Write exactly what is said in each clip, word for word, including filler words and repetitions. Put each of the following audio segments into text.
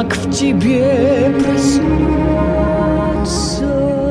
как в тебе проснуться.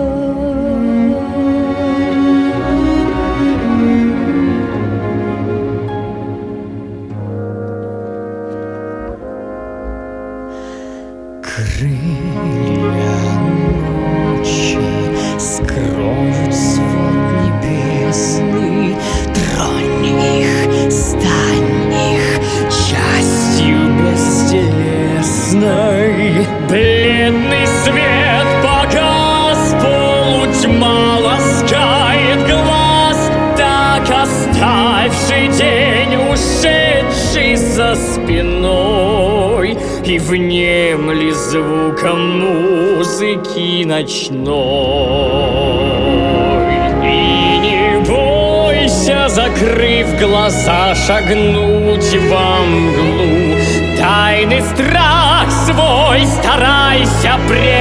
Крылья ночи скроют свод небесный, тронь их, стань их частью бестелесной. Бледный свет погас, полутьма ласкает глаз, так оставший день, ушедший за спиной, и внемли звуком музыки ночной. И не бойся, закрыв глаза, шагнуть во мглу. Тайный страх свой старайся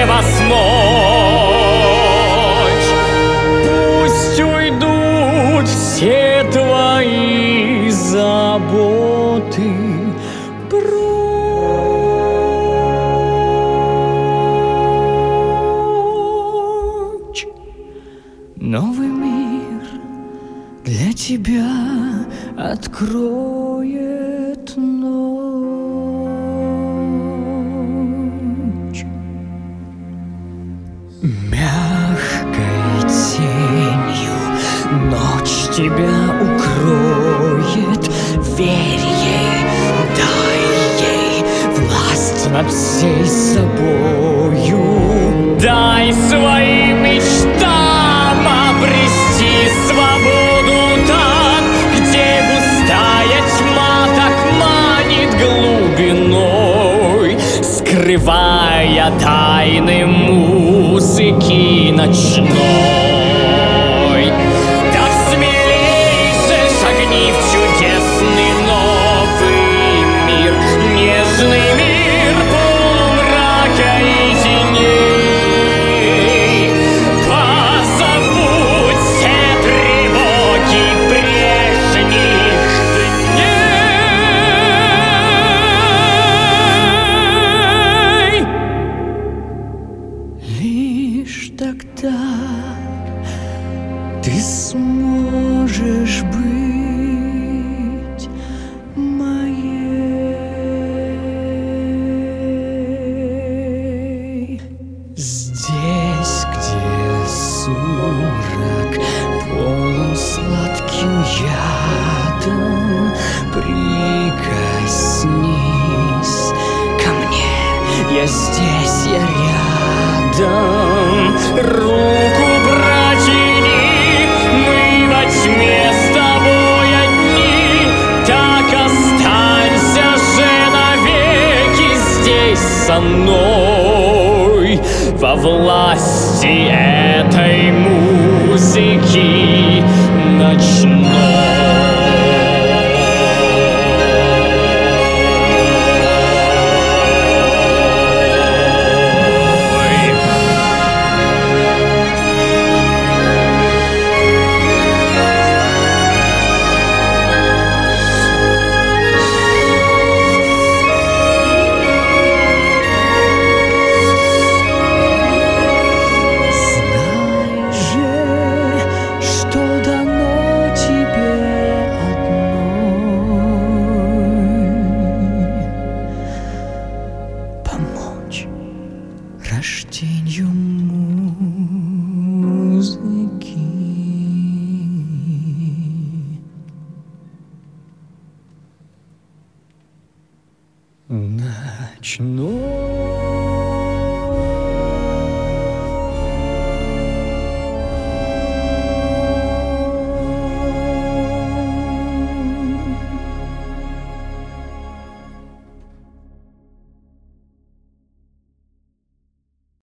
превозмочь. Пусть уйдут все твои заботы прочь. Новый мир для тебя откроет ночь. Мягкой тенью ночь тебя укроет. Верь ей, дай ей власть над всей собою. Дай своим мечтам обрести свободу там, где густая тьма так манит глубиной, скрывая тайны музыки ночной. Так смелей же шагни в чудесный новый мир, нежный мир полумрака и теней. Позабудь все тревоги прежних дней. Лишь тогда ты сможешь быть моей. Здесь, где сумрак полон сладким ядом, прикоснись ко мне, я здесь, я рядом. Руку протяни, мы во тьме с тобой одни. Так останься же навеки здесь со мной, во власти